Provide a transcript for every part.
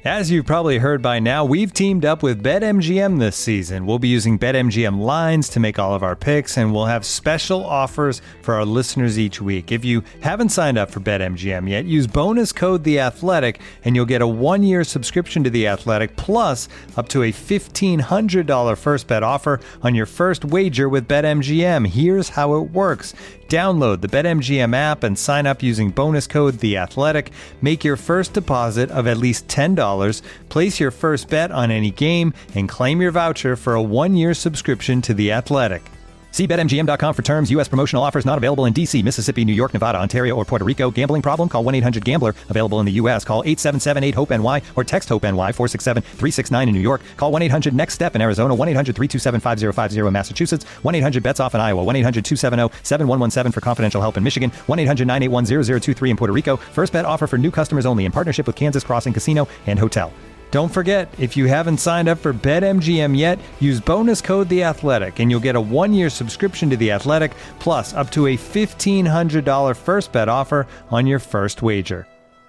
As you've probably heard by now, we've teamed up with BetMGM this season. We'll be using BetMGM lines to make all of our picks, and we'll have special offers for our listeners each week. If you haven't signed up for BetMGM yet, use bonus code The Athletic, and you'll get a 1-year subscription to The Athletic, plus up to a $1,500 first bet offer on your first wager with BetMGM. Here's how it works. Download the BetMGM app and sign up using bonus code The Athletic. Make your first deposit of at least $10. Place your first bet on any game and claim your voucher for a 1-year subscription to The Athletic. See BetMGM.com for terms. U.S. promotional offers not available in D.C., Mississippi, New York, Nevada, Ontario, or Puerto Rico. Gambling problem? Call 1-800-GAMBLER. Available in the U.S. Call 877-8-HOPE-NY or text HOPE-NY 467-369 in New York. Call 1-800-NEXT-STEP in Arizona. 1-800-327-5050 in Massachusetts. 1-800-BETS-OFF in Iowa. 1-800-270-7117 for confidential help in Michigan. 1-800-981-0023 in Puerto Rico. First bet offer for new customers only in partnership with Kansas Crossing Casino and Hotel. Don't forget, if you haven't signed up for BetMGM yet, use bonus code The Athletic, and you'll get a 1-year subscription to The Athletic, plus up to a $1,500 first bet offer on your first wager.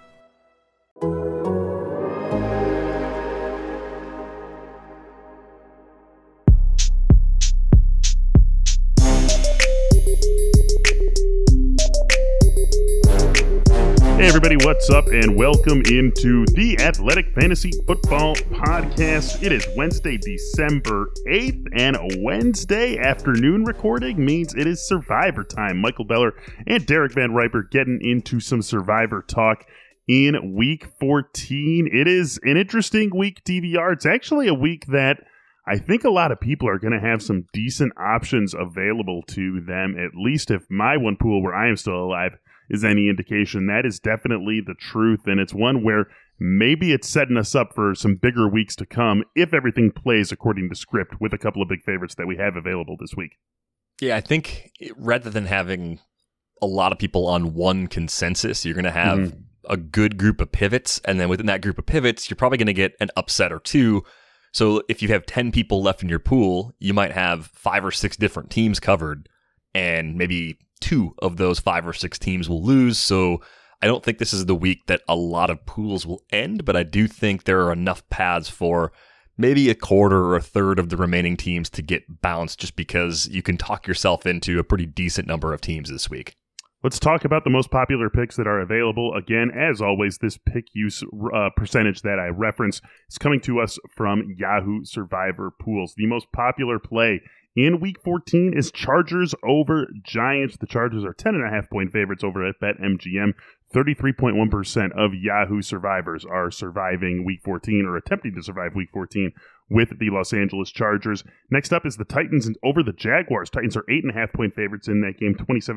Hey everybody, what's up, and welcome into the Athletic Fantasy Football Podcast. It is Wednesday, December 8th, and a Wednesday afternoon recording means it is Survivor time. Michael Beller and Derek Van Riper getting into some Survivor talk in Week 14. It is an interesting week, DVR. It's actually a week that I think a lot of people are going to have some decent options available to them, at least if my one pool where I am still alive is any indication. That is definitely the truth, and it's one where maybe it's setting us up for some bigger weeks to come if everything plays according to script with a couple of big favorites that we have available this week. Yeah, I think rather than having a lot of people on one consensus, you're going to have a good group of pivots, and then within that group of pivots, you're probably going to get an upset or two. So if you have 10 people left in your pool, you might have 5 or 6 different teams covered, and maybe 2 of those 5 or 6 teams will lose. So I don't think this is the week that a lot of pools will end, but I do think there are enough paths for maybe a quarter or a third of the remaining teams to get bounced, just because you can talk yourself into a pretty decent number of teams this week. Let's talk about the most popular picks that are available. Again, as always, this pick use percentage that I reference is coming to us from Yahoo Survivor Pools. The most popular play in Week 14 is Chargers over Giants. The Chargers are 10.5-point favorites over at BetMGM. 33.1% of Yahoo survivors are surviving Week 14 or attempting to survive Week 14 with the Los Angeles Chargers. Next up is the Titans over the Jaguars. Titans are 8.5-point favorites in that game,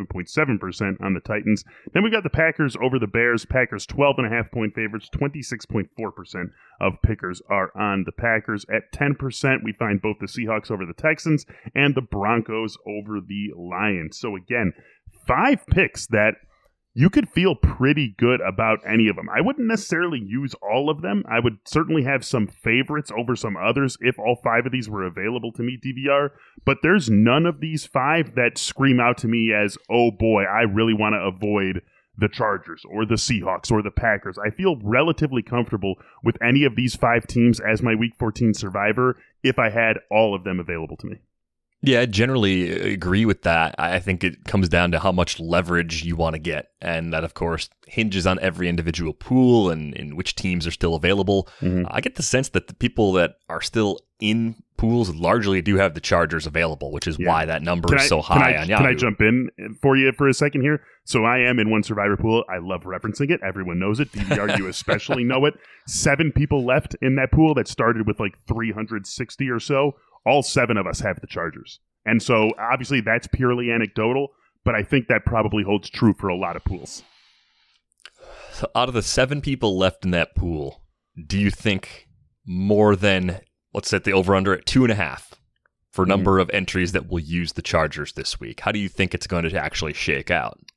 27.7% on the Titans. Then we've got the Packers over the Bears. Packers 12.5-point favorites, 26.4% of pickers are on the Packers. At 10%, we find both the Seahawks over the Texans and the Broncos over the Lions. So again, 5 picks that you could feel pretty good about any of them. I wouldn't necessarily use all of them. I would certainly have some favorites over some others if all 5 of these were available to me, DVR. But there's none of these 5 that scream out to me as, oh boy, I really want to avoid the Chargers or the Seahawks or the Packers. I feel relatively comfortable with any of these 5 teams as my Week 14 survivor if I had all of them available to me. Yeah, I generally agree with that. I think it comes down to how much leverage you want to get. And that, of course, hinges on every individual pool and in which teams are still available. I get the sense that the people that are still in pools largely do have the Chargers available, which is why that number is so high on Yahoo. Can I jump in for you for a second here? So I am in one survivor pool. I love referencing it. Everyone knows it. DVR, you especially know it. 7 people left in that pool that started with like 360 or so. All 7 of us have the Chargers. And so, obviously, that's purely anecdotal, but I think that probably holds true for a lot of pools. So out of the 7 people left in that pool, do you think more than, let's set the over-under at 2.5 for number of entries that will use the Chargers this week? How do you think it's going to actually shake out?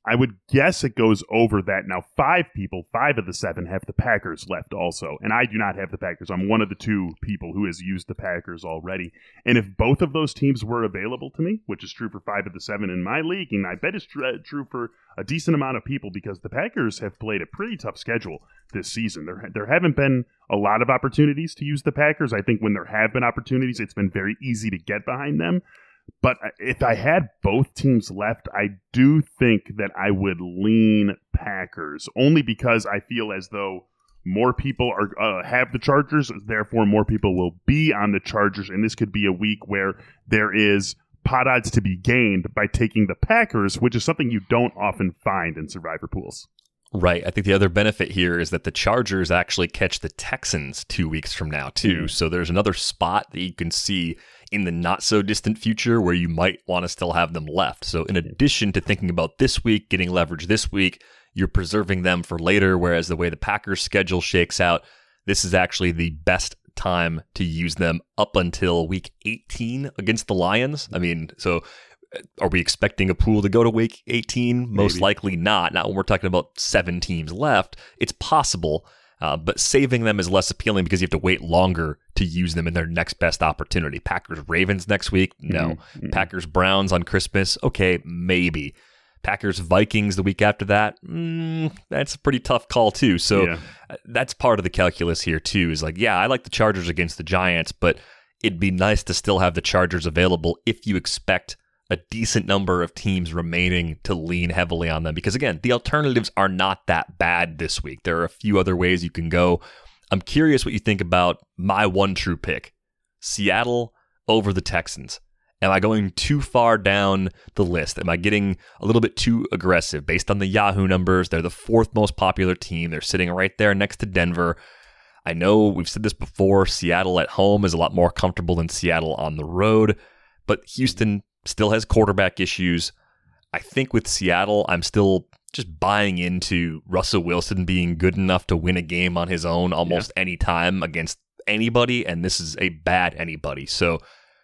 I would guess it goes over that. Now, 5 of the 7 have the Packers left also, and I do not have the Packers. I'm one of the 2 people who has used the Packers already. And if both of those teams were available to me, which is true for 5 of the 7 in my league, and I bet it's true for a decent amount of people, because the Packers have played a pretty tough schedule this season. There haven't been a lot of opportunities to use the Packers. I think when there have been opportunities, it's been very easy to get behind them. But if I had both teams left, I do think that I would lean Packers, only because I feel as though more people are have the Chargers, therefore more people will be on the Chargers, and this could be a week where there is pot odds to be gained by taking the Packers, which is something you don't often find in Survivor pools. Right. I think the other benefit here is that the Chargers actually catch the Texans 2 weeks from now, too. So there's another spot that you can see in the not-so-distant future where you might want to still have them left. So in addition to thinking about this week, getting leverage this week, you're preserving them for later, whereas the way the Packers' schedule shakes out, this is actually the best time to use them up until week 18 against the Lions. I mean, so are we expecting a pool to go to week 18? Most likely not. Not when we're talking about 7 teams left. It's possible, but saving them is less appealing because you have to wait longer to use them in their next best opportunity. Packers-Ravens next week? No. Packers-Browns on Christmas? Okay, maybe. Packers-Vikings the week after that? That's a pretty tough call too. So that's part of the calculus here too, is like, yeah, I like the Chargers against the Giants, but it'd be nice to still have the Chargers available if you expect a decent number of teams remaining to lean heavily on them. Because again, the alternatives are not that bad this week. There are a few other ways you can go. I'm curious what you think about my one true pick, Seattle over the Texans. Am I going too far down the list? Am I getting a little bit too aggressive? Based on the Yahoo numbers, they're the 4th most popular team. They're sitting right there next to Denver. I know we've said this before, Seattle at home is a lot more comfortable than Seattle on the road, but Houston still has quarterback issues. I think with Seattle, I'm still just buying into Russell Wilson being good enough to win a game on his own almost any time against anybody, and this is a bad anybody. So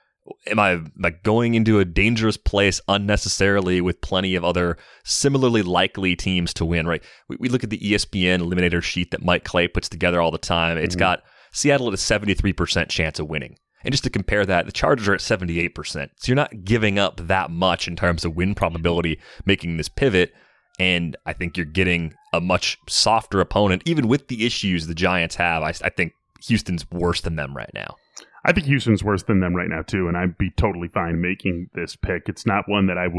am I like going into a dangerous place unnecessarily with plenty of other similarly likely teams to win, right? We look at the ESPN eliminator sheet that Mike Clay puts together all the time. It's got Seattle at a 73% chance of winning. And just to compare that, the Chargers are at 78%. So you're not giving up that much in terms of win probability making this pivot. And I think you're getting a much softer opponent, even with the issues the Giants have. I think Houston's worse than them right now. I think Houston's worse than them right now, too, and I'd be totally fine making this pick. It's not one that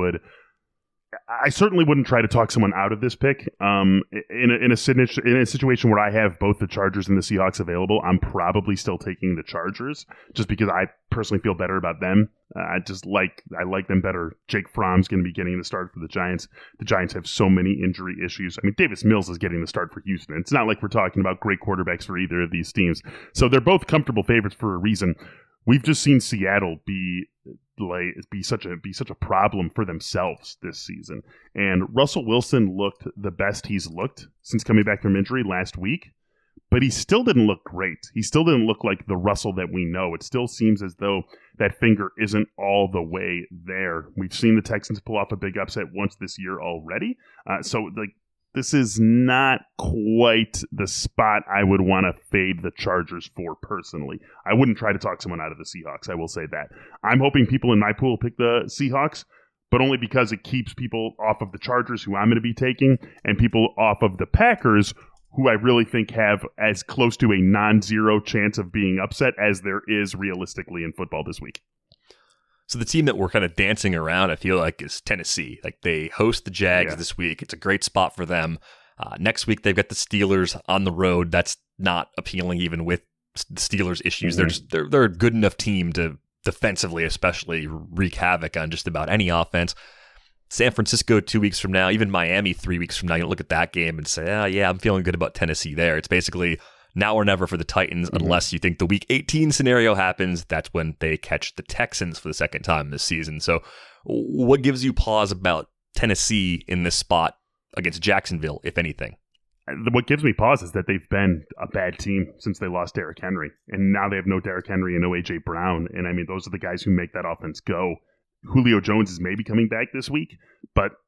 I certainly wouldn't try to talk someone out of this pick. In a situation where I have both the Chargers and the Seahawks available, I'm probably still taking the Chargers just because I personally feel better about them. I like them better. Jake Fromm's going to be getting the start for the Giants. The Giants have so many injury issues. I mean, Davis Mills is getting the start for Houston. It's not like we're talking about great quarterbacks for either of these teams. So they're both comfortable favorites for a reason. We've just seen Seattle be such a problem for themselves this season. And Russell Wilson looked the best he's looked since coming back from injury last week, but he still didn't look great. He still didn't look like the Russell that we know. It still seems as though that finger isn't all the way there. We've seen the Texans pull off a big upset once this year already. This is not quite the spot I would want to fade the Chargers for personally. I wouldn't try to talk someone out of the Seahawks, I will say that. I'm hoping people in my pool pick the Seahawks, but only because it keeps people off of the Chargers, who I'm going to be taking, and people off of the Packers, who I really think have as close to a non-zero chance of being upset as there is realistically in football this week. So the team that we're kind of dancing around, I feel like, is Tennessee. Like, they host the Jags this week. It's a great spot for them. Next week, they've got the Steelers on the road. That's not appealing even with the Steelers' issues. They're a good enough team to defensively especially wreak havoc on just about any offense. San Francisco 2 weeks from now, even Miami 3 weeks from now, you look at that game and say, yeah, I'm feeling good about Tennessee there. It's basically now or never for the Titans, unless you think the Week 18 scenario happens. That's when they catch the Texans for the second time this season. So what gives you pause about Tennessee in this spot against Jacksonville, if anything? What gives me pause is that they've been a bad team since they lost Derrick Henry. And now they have no Derrick Henry and no A.J. Brown. And I mean, those are the guys who make that offense go. Julio Jones is maybe coming back this week, but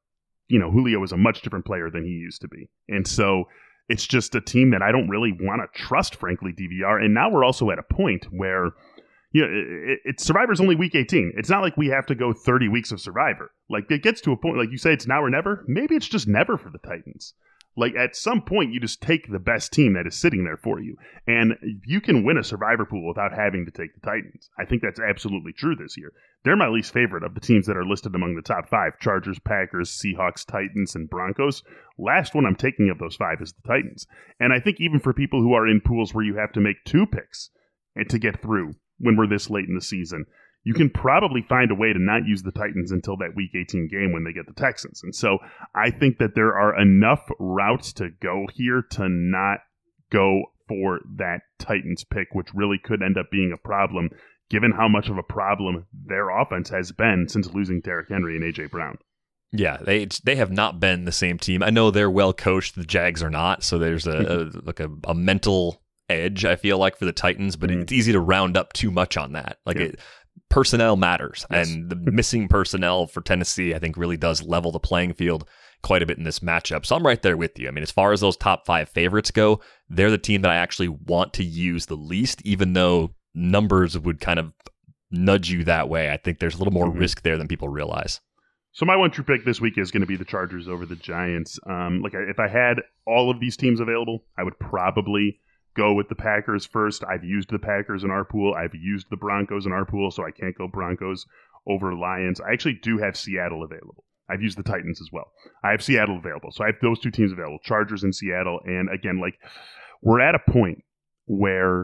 Julio is a much different player than he used to be. And so it's just a team that I don't really want to trust, frankly, DVR. And now we're also at a point where it's Survivor's only week 18. It's not like we have to go 30 weeks of Survivor. Like, it gets to a point, like you say, it's now or never. Maybe it's just never for the Titans. Like, at some point, you just take the best team that is sitting there for you. And you can win a Survivor pool without having to take the Titans. I think that's absolutely true this year. They're my least favorite of the teams that are listed among the top 5. Chargers, Packers, Seahawks, Titans, and Broncos. Last one I'm taking of those 5 is the Titans. And I think even for people who are in pools where you have to make 2 picks and to get through when we're this late in the season, you can probably find a way to not use the Titans until that Week 18 game when they get the Texans. And so I think that there are enough routes to go here to not go for that Titans pick, which really could end up being a problem, given how much of a problem their offense has been since losing Derrick Henry and A.J. Brown. Yeah, they have not been the same team. I know they're well coached. The Jags are not, so there's a mental edge, I feel like, for the Titans, but it's easy to round up too much on that. Personnel matters, yes. And the missing personnel for Tennessee, I think, really does level the playing field quite a bit in this matchup. So I'm right there with you. I mean, as far as those top 5 favorites go, they're the team that I actually want to use the least, even though numbers would kind of nudge you that way. I think there's a little more risk there than people realize. So my one true pick this week is going to be the Chargers over the Giants. If I had all of these teams available, I would probably go with the Packers first. I've used the Packers in our pool. I've used the Broncos in our pool, so I can't go Broncos over Lions. I actually do have Seattle available. I've used the Titans as well. I have Seattle available. So I have those 2 teams available, Chargers and Seattle. And again, we're at a point where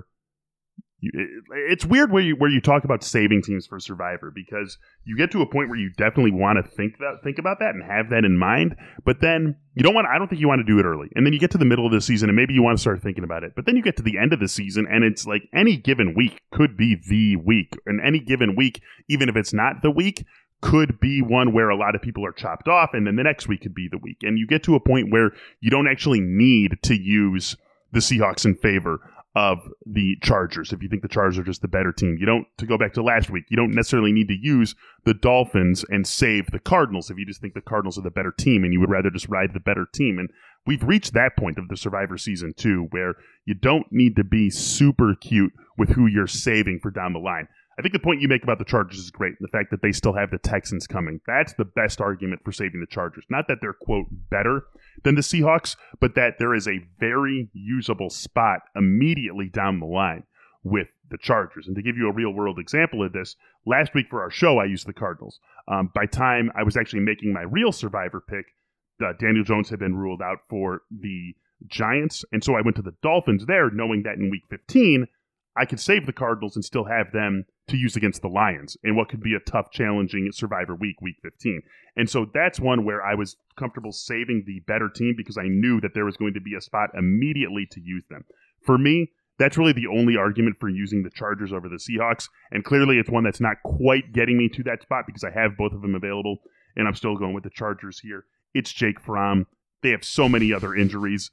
it's weird where you talk about saving teams for Survivor, because you get to a point where you definitely want to think about that and have that in mind, but then I don't think you want to do it early. And then you get to the middle of the season and maybe you want to start thinking about it, but then you get to the end of the season and it's like any given week could be the week, and any given week, even if it's not the week, could be one where a lot of people are chopped off, and then the next week could be the week. And you get to a point where you don't actually need to use the Seahawks in favor of the Chargers. If you think the Chargers are just the better team, to go back to last week, you don't necessarily need to use the Dolphins and save the Cardinals if you just think the Cardinals are the better team and you would rather just ride the better team. And we've reached that point of the Survivor season too, where you don't need to be super cute with who you're saving for down the line. I think the point you make about the Chargers is great. The fact that they still have the Texans coming. That's the best argument for saving the Chargers. Not that they're, quote, better than the Seahawks, but that there is a very usable spot immediately down the line with the Chargers. And to give you a real-world example of this, last week for our show, I used the Cardinals. By time I was actually making my real Survivor pick, Daniel Jones had been ruled out for the Giants. And so I went to the Dolphins there, knowing that in Week 15, I could save the Cardinals and still have them to use against the Lions in what could be a tough, challenging Survivor week 15. And so that's one where I was comfortable saving the better team because I knew that there was going to be a spot immediately to use them. For me, that's really the only argument for using the Chargers over the Seahawks. And clearly it's one that's not quite getting me to that spot because I have both of them available, and I'm still going with the Chargers here. It's Jake Fromm. They have so many other injuries.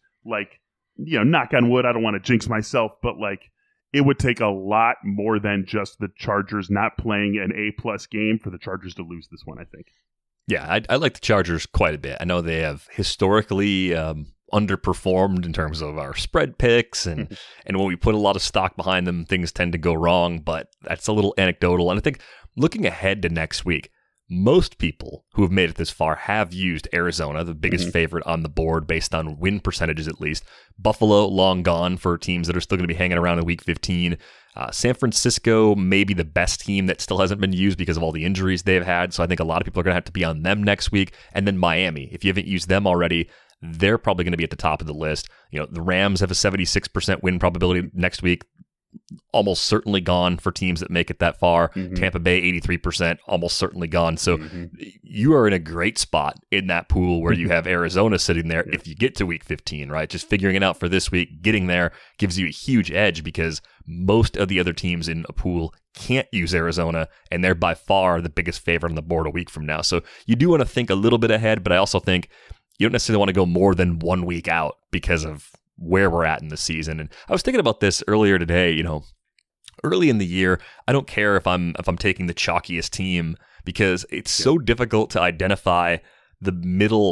Knock on wood, I don't want to jinx myself, but it would take a lot more than just the Chargers not playing an A+ game for the Chargers to lose this one, I think. Yeah, I like the Chargers quite a bit. I know they have historically underperformed in terms of our spread picks, and when we put a lot of stock behind them, things tend to go wrong, but that's a little anecdotal. And I think looking ahead to next week, most people who have made it this far have used Arizona, the biggest favorite on the board based on win percentages at least. Buffalo, long gone for teams that are still going to be hanging around in Week 15. San Francisco, maybe the best team that still hasn't been used because of all the injuries they've had. So I think a lot of people are going to have to be on them next week. And then Miami, if you haven't used them already, they're probably going to be at the top of the list. The Rams have a 76% win probability next week. Almost certainly gone for teams that make it that far. Tampa Bay, 83%, almost certainly gone. So you are in a great spot in that pool where you have Arizona sitting there if you get to Week 15, right? Just figuring it out for this week, getting there gives you a huge edge because most of the other teams in a pool can't use Arizona, and they're by far the biggest favorite on the board a week from now. So you do want to think a little bit ahead, but I also think you don't necessarily want to go more than 1 week out because of where we're at in the season. And I was thinking about this earlier today, early in the year, I don't care if I'm taking the chalkiest team because it's so difficult to identify the middle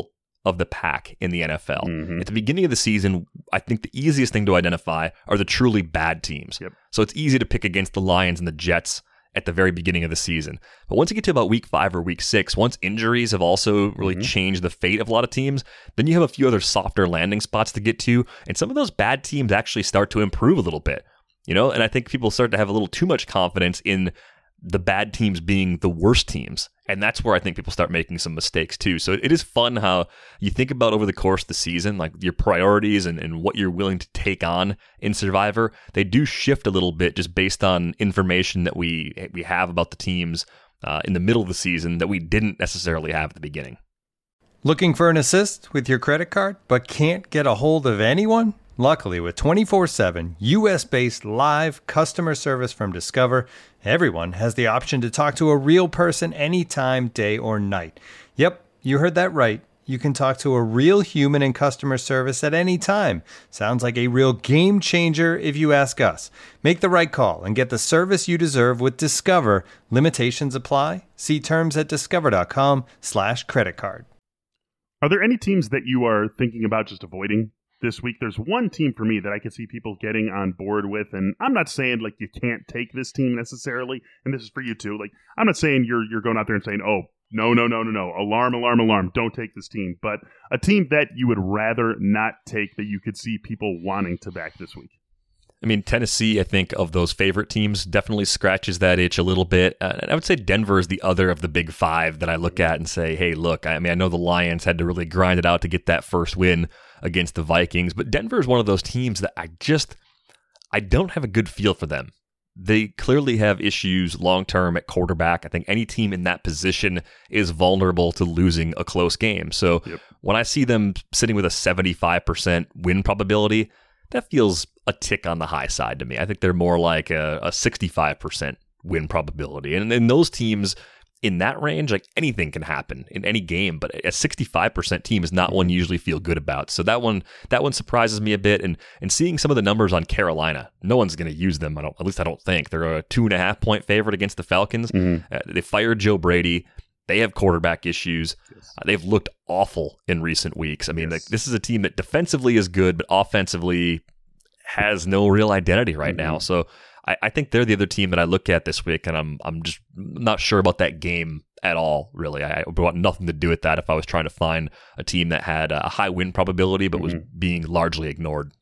of the pack in the NFL. At the beginning of the season, I think the easiest thing to identify are the truly bad teams. So it's easy to pick against the Lions and the Jets at the very beginning of the season. But once you get to about week 5 or week 6, once injuries have also really changed the fate of a lot of teams, then you have a few other softer landing spots to get to, and some of those bad teams actually start to improve a little bit. And I think people start to have a little too much confidence in the bad teams being the worst teams. And that's where I think people start making some mistakes too. So it is fun how you think about over the course of the season, like your priorities and what you're willing to take on in Survivor. They do shift a little bit just based on information that we have about the teams in the middle of the season that we didn't necessarily have at the beginning. Looking for an assist with your credit card, but can't get a hold of anyone? Luckily, with 24/7 U.S.-based live customer service from Discover, everyone has the option to talk to a real person anytime, day or night. Yep, you heard that right. You can talk to a real human in customer service at any time. Sounds like a real game changer if you ask us. Make the right call and get the service you deserve with Discover. Limitations apply. See terms at discover.com/creditcard. Are there any teams that you are thinking about just avoiding this week? There's one team for me that I could see people getting on board with, and I'm not saying like you can't take this team necessarily, and this is for you too. Like, I'm not saying you're going out there and saying, oh, no, alarm, don't take this team, but a team that you would rather not take that you could see people wanting to back this week. I mean, Tennessee, I think, of those favorite teams, definitely scratches that itch a little bit. And I would say Denver is the other of the big 5 that I look at and say, hey, look, I mean, I know the Lions had to really grind it out to get that first win against the Vikings, but Denver is one of those teams that I don't have a good feel for them. They clearly have issues long-term at quarterback. I think any team in that position is vulnerable to losing a close game. So when I see them sitting with a 75% win probability, that feels a tick on the high side to me. I think they're more like a 65% win probability. And in those teams in that range, like anything can happen in any game, but a 65% team is not one you usually feel good about. So that one surprises me a bit. And seeing some of the numbers on Carolina, no one's going to use them. At least I don't think. They're a 2.5 point favorite against the Falcons. They fired Joe Brady. They have quarterback issues. They've looked awful in recent weeks. I mean, this is a team that defensively is good, but offensively has no real identity right now. So I think they're the other team that I look at this week, and I'm just not sure about that game at all, really. I want nothing to do with that if I was trying to find a team that had a high win probability but was being largely ignored.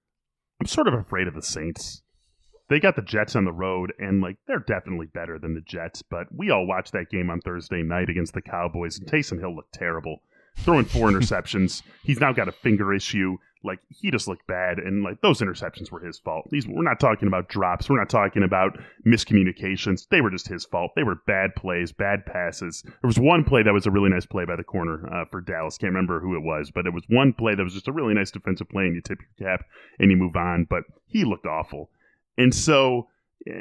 I'm sort of afraid of the Saints. They got the Jets on the road, and they're definitely better than the Jets, but we all watched that game on Thursday night against the Cowboys, and Taysom Hill looked terrible. Throwing 4 interceptions. He's now got a finger issue. He just looked bad, and those interceptions were his fault. We're not talking about drops. We're not talking about miscommunications. They were just his fault. They were bad plays, bad passes. There was one play that was a really nice play by the corner for Dallas. Can't remember who it was, but it was one play that was just a really nice defensive play, and you tip your cap and you move on. But he looked awful. And so,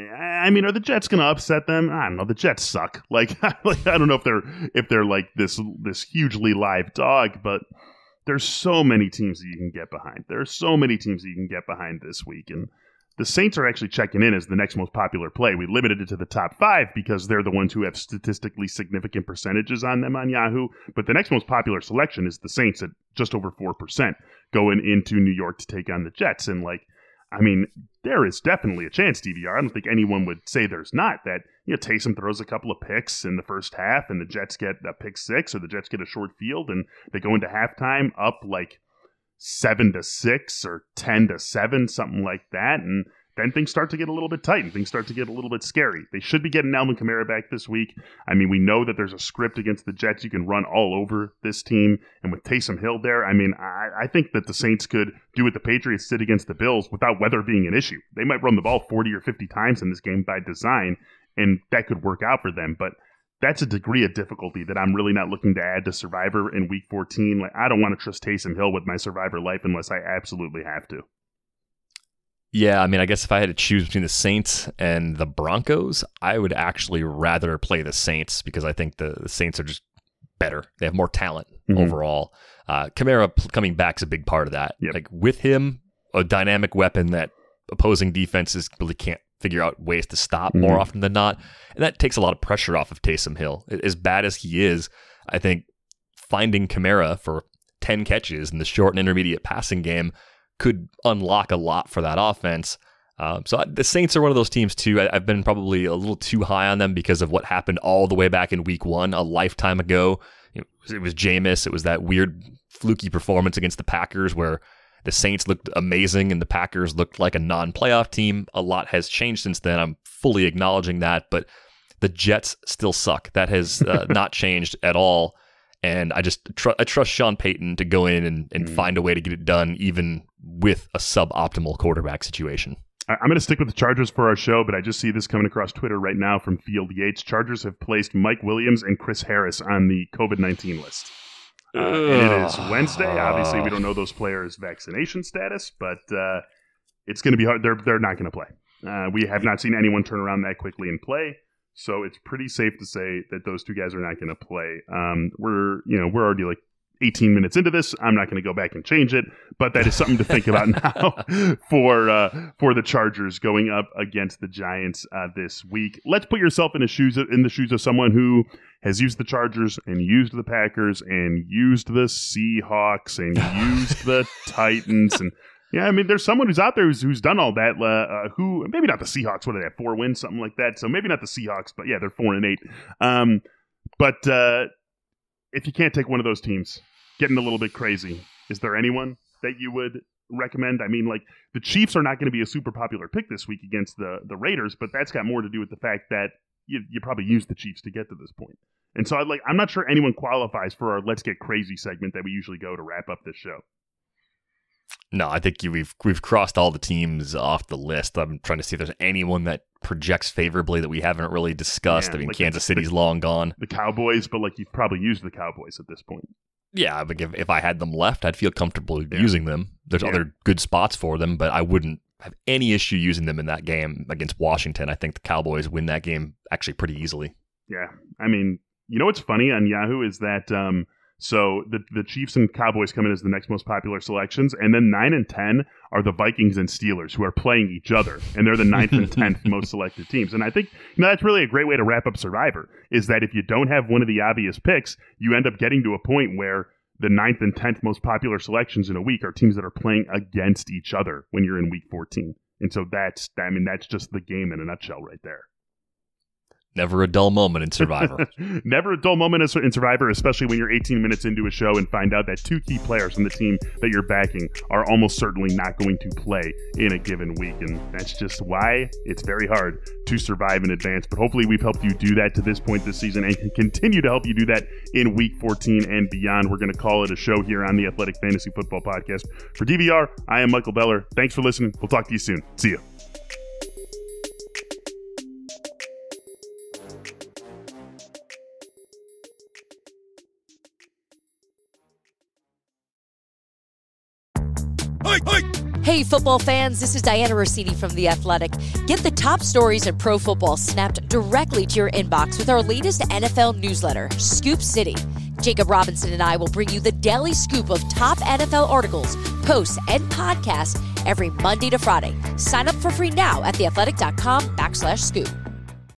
I mean, are the Jets going to upset them? I don't know. The Jets suck. I don't know if they're like this hugely live dog, but there's so many teams that you can get behind. There are so many teams that you can get behind this week, and the Saints are actually checking in as the next most popular play. We limited it to the top 5 because they're the ones who have statistically significant percentages on them on Yahoo. But the next most popular selection is the Saints at just over 4% going into New York to take on the Jets, and I mean, there is definitely a chance, DVR. I don't think anyone would say there's not. That Taysom throws a couple of picks in the first half, and the Jets get a pick 6, or the Jets get a short field, and they go into halftime up 7-6 or 10-7, something like that, and then things start to get a little bit tight and things start to get a little bit scary. They should be getting Alvin Kamara back this week. I mean, we know that there's a script against the Jets. You can run all over this team. And with Taysom Hill there, I mean, I think that the Saints could do what the Patriots did against the Bills without weather being an issue. They might run the ball 40 or 50 times in this game by design, and that could work out for them. But that's a degree of difficulty that I'm really not looking to add to Survivor in Week 14. I don't want to trust Taysom Hill with my Survivor life unless I absolutely have to. Yeah, I mean, I guess if I had to choose between the Saints and the Broncos, I would actually rather play the Saints because I think the Saints are just better. They have more talent overall. Kamara coming back is a big part of that. Yep. With him, a dynamic weapon that opposing defenses really can't figure out ways to stop more often than not. And that takes a lot of pressure off of Taysom Hill. As bad as he is, I think finding Kamara for 10 catches in the short and intermediate passing game could unlock a lot for that offense. So the Saints are one of those teams too. I've been probably a little too high on them because of what happened all the way back in week 1, a lifetime ago. It was Jameis. It was that weird fluky performance against the Packers where the Saints looked amazing and the Packers looked like a non-playoff team. A lot has changed since then. I'm fully acknowledging that, but the Jets still suck. That has not changed at all. And I just I trust Sean Payton to go in and find a way to get it done, even with a suboptimal quarterback situation. I'm going to stick with the Chargers for our show, but I just see this coming across Twitter right now from Field Yates. Chargers have placed Mike Williams and Chris Harris on the COVID-19 list. And it is Wednesday. Obviously, we don't know those players' vaccination status, but it's going to be hard. They're not going to play. We have not seen anyone turn around that quickly and play, so it's pretty safe to say that those two guys are not going to play. We're already like 18 minutes into this. I'm not going to go back and change it, but that is something to think about now for the Chargers going up against the Giants this week. Let's put yourself in the shoes of someone who has used the Chargers and used the Packers and used the Seahawks and used the Titans. And yeah, I mean, there's someone who's out there who's done all that. Who maybe not the Seahawks. What are they at? 4 wins, something like that. So maybe not the Seahawks, but yeah, they're 4-8. But if you can't take one of those teams, getting a little bit crazy, is there anyone that you would recommend? I mean, like, the Chiefs are not going to be a super popular pick this week against the Raiders, but that's got more to do with the fact that you probably used the Chiefs to get to this point. And so I'm not sure anyone qualifies for our Let's Get Crazy segment that we usually go to wrap up this show. No, I think we've crossed all the teams off the list. I'm trying to see if there's anyone that projects favorably that we haven't really discussed. I mean, like Kansas City's long gone. The Cowboys, but you've probably used the Cowboys at this point. Yeah, but if I had them left, I'd feel comfortable using them. There's other good spots for them, but I wouldn't have any issue using them in that game against Washington. I think the Cowboys win that game actually pretty easily. Yeah, I mean, you know what's funny on Yahoo is that so the Chiefs and Cowboys come in as the next most popular selections, and then 9 and 10 are the Vikings and Steelers, who are playing each other, and they're the 9th and 10th most selected teams. And I think that's really a great way to wrap up Survivor, is that if you don't have one of the obvious picks, you end up getting to a point where the 9th and 10th most popular selections in a week are teams that are playing against each other when you're in week 14. And so that's just the game in a nutshell right there. Never a dull moment in Survivor. Never a dull moment in Survivor, especially when you're 18 minutes into a show and find out that 2 key players on the team that you're backing are almost certainly not going to play in a given week. And that's just why it's very hard to survive in advance. But hopefully we've helped you do that to this point this season and can continue to help you do that in week 14 and beyond. We're going to call it a show here on the Athletic Fantasy Football Podcast. For DVR, I am Michael Beller. Thanks for listening. We'll talk to you soon. See you. Hey, football fans, this is Diana Rossini from The Athletic. Get the top stories in pro football snapped directly to your inbox with our latest NFL newsletter, Scoop City. Jacob Robinson and I will bring you the daily scoop of top NFL articles, posts, and podcasts every Monday to Friday. Sign up for free now at theathletic.com/scoop.